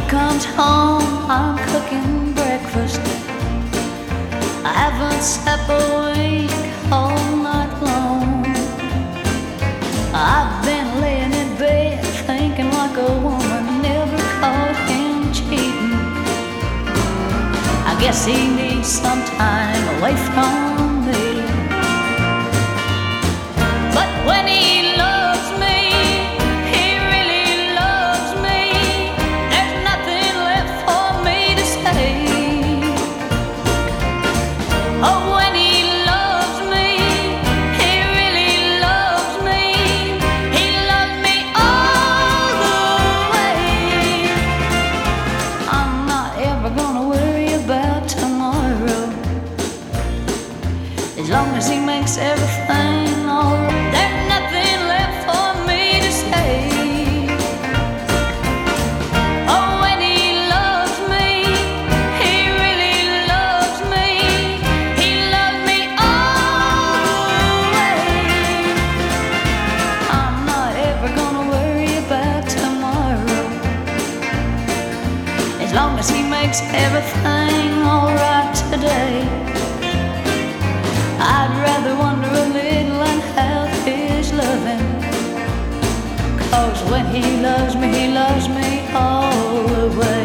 comes home, I'm cooking breakfast. I haven't slept a wink all night long. I've been laying in bed thinking like a woman, never caught him cheating. I guess he needs some time away from me. But when he loves me, he really loves me. There's nothing left for me to say. Oh, when he loves me, he really loves me. He loves me all the way. I'm not ever gonna worry about tomorrow, as long as he makes everything alright. There's nothing left for me to say. Oh, when he loves me, he really loves me. He loves me all the way. I'm not ever gonna worry about tomorrow, as long as he makes everything alright today. I'd rather wonder a little and have his loving, 'cause when he loves me all the way.